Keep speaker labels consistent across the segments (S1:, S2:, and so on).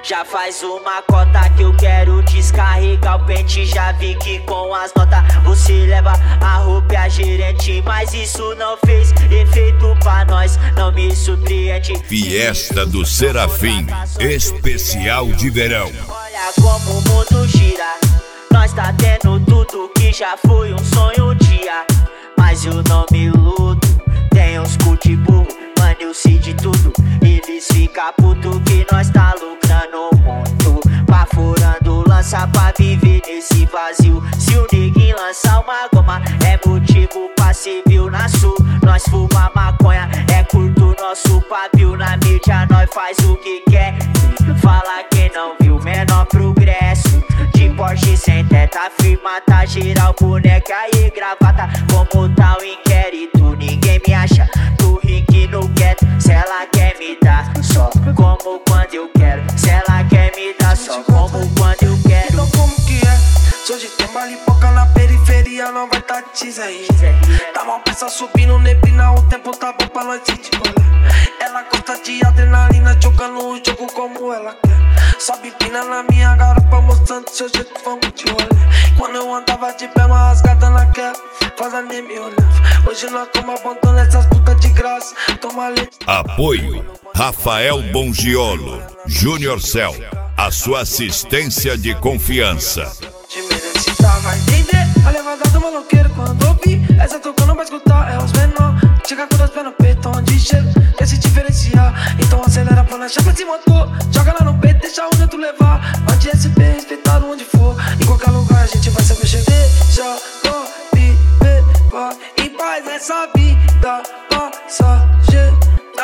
S1: Já faz uma cota que eu quero descarregar o pente. Já vi que com as notas você leva a roupa e a gerente, mas isso não fez efeito pra nós, não me surpreende.
S2: Fiesta do Serafim, especial de verão.
S1: Olha como o mundo gira, nós tá tendo tudo que já foi um sonho um dia. Mas eu não me iludo, tem uns cu de burro, mano, eu sei de tudo. Eles ficam puto que nós tá lucrando muito, furando lança pra viver nesse vazio. Se o neguinho lançar uma goma, é motivo pra ser viu na sul. Nós fuma maconha, é curto nosso pavio. Na mídia nós faz o que quer, fala quem não viu menor progresso. De Porsche sem teta, firma tá geral, boneca e gravata. Como tá o inquérito, ninguém me acha. Tô rico no gueto, se ela quer me dar só como quando eu quero. Se ela quer me dar só como quando eu quero.
S3: Então como que é? Se hoje tem balipoca na periferia, não vai tá tease aí. Tá uma peça subindo, neblina, o tempo tá bom pra nós ir de rolê. Ela gosta de adrenalina, jogando o jogo como ela quer. Sobe pina na minha garupa, mostrando seu jeito, vamos de rolê. Quando eu andava de pé, uma rasgada naquela, faz a nem me olhava. Hoje nós toma abandona essas putas de graça, toma leite.
S2: Apoio Rafael Bongiolo, Júnior Cell, a sua assistência de confiança.
S3: Vai entender a levada do maloqueiro quando ouvir essa tocando, vai escutar, é os menor. Chega com dois pés no peito, onde chega, quer se diferenciar. Então acelera pra lanchar pra cima, joga lá no peito, deixa o neto levar. Onde SP, respeitado onde for, em qualquer lugar a gente vai saber chegar. Deixa eu viver, vai em paz essa vida passageira.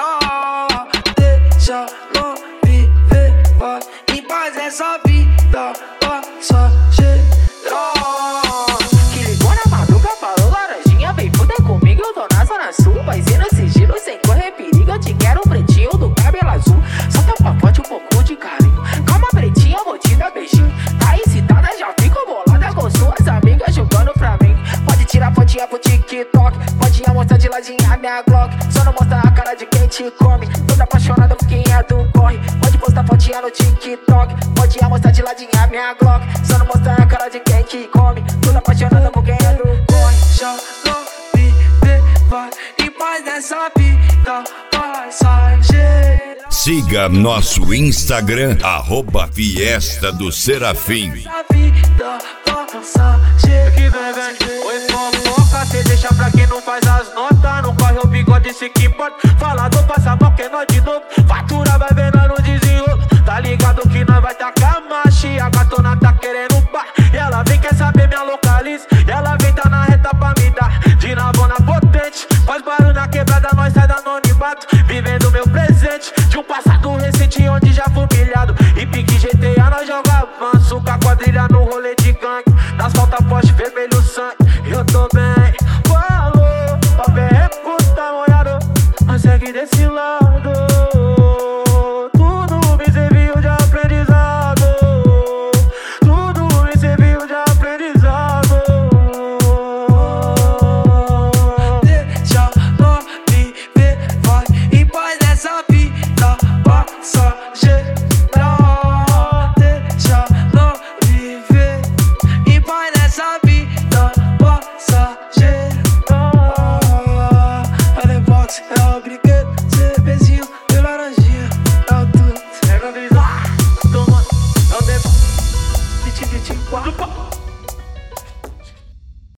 S3: Deixa eu viver, vai em paz essa vida passageira.
S1: Que ligou na madruga, falou laranjinha, vem fuder comigo, eu tô na zona sul. Vai ser no sigilo, sem correr perigo, eu te quero pretinho do cabelo azul. Só tá papote, um pouco de carinho, calma pretinha, eu vou te dar beijinho. Tá excitada, já fico bolada com suas amigas jogando pra mim. Pode tirar fotinha pro TikTok, pode mostrar de ladinha a minha Glock. Só não mostra a cara de quem te come, toda apaixonada por quem é do corre. Pode postar fotinha no TikTok, pode mostrar de ladinha a minha Glock. Só não mostra a cara de quem te come, toda apaixonada por quem é do corre.
S3: Já não viver, vai em paz nessa vida passageira.
S2: Siga nosso Instagram, @Fiesta do Serafim.
S3: Essa vida passageira.
S4: Que vem, oi fofoca, cê deixa pra quem não faz as notas. Não corre o bigode, se que importa. Falador passa mal, que é nós de novo. Fatura vai vendo no desenrolo. Tá ligado que nós vai tacar marcha. E a gatona tá querendo par. E ela vem, quer saber minha localiza. E ela vem, tá na reta pra me dar de navona potente. Faz barulho na quebrada, nós sai da anonimato. Vivendo meu presente, de um passado recente onde já fui humilhado. E pique GTA nós joga avanço, com a quadrilha no rolê de gangue. Nas faltas forte, vermelho sangue, eu tô bem. Falou, papel é puta molhado, mas segue desse lado. Tudo me serviu de aprendizado, tudo me serviu de aprendizado.
S3: Deixa nós viver, vai em paz nessa vida passageira. Deixa nós viver em paz nessa vida passageira. É box, é o brinquedo, cervezinho e laranjinha, é o tudo.
S4: É organizado, toma, é o debate.
S3: 2024.